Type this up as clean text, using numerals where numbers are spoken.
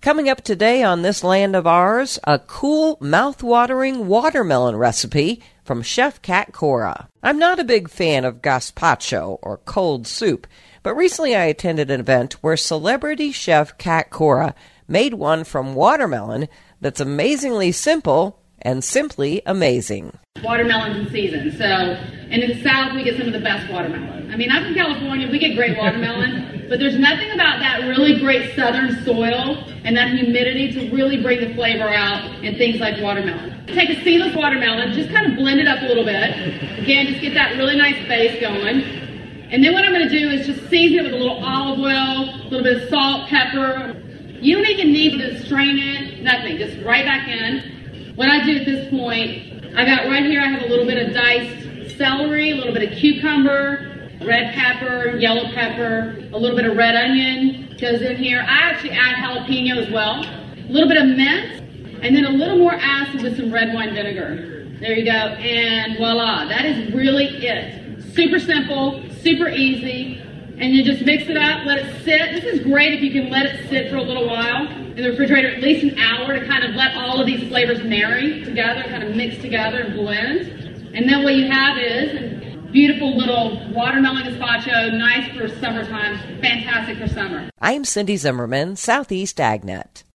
Coming up today on This Land of Ours, a cool, mouth-watering watermelon recipe from Chef Kat Cora. I'm not a big fan of gazpacho, or cold soup, but recently I attended an event where celebrity chef Kat Cora made one from watermelon that's amazingly simple and simply amazing. Watermelon's in season, so, and in the South we get some of the best watermelon. I mean, I'm from California, we get great watermelon, but there's nothing about that really great southern soil and that humidity to really bring the flavor out in things like watermelon. Take a seedless watermelon, just kind of blend it up a little bit. Again, just get that really nice base going. And then what I'm going to do is just season it with a little olive oil, a little bit of salt, pepper. You don't even need to strain it, nothing, just right back in. What I do at this point, I got right here, I have a little bit of diced celery, a little bit of cucumber, red pepper, yellow pepper, a little bit of red onion goes in here. I actually add jalapeno as well, a little bit of mint, and then a little more acid with some red wine vinegar. There you go, and voila, that is really it. Super simple, super easy, and you just mix it up, let it sit. This is great if you can let it sit for a little while in the refrigerator, at least an hour, to kind of let all of these flavors marry together, kind of mix together and blend. And then what you have is a beautiful little watermelon gazpacho, nice for summertime, fantastic for summer. I'm Cindy Zimmerman, Southeast AgNet.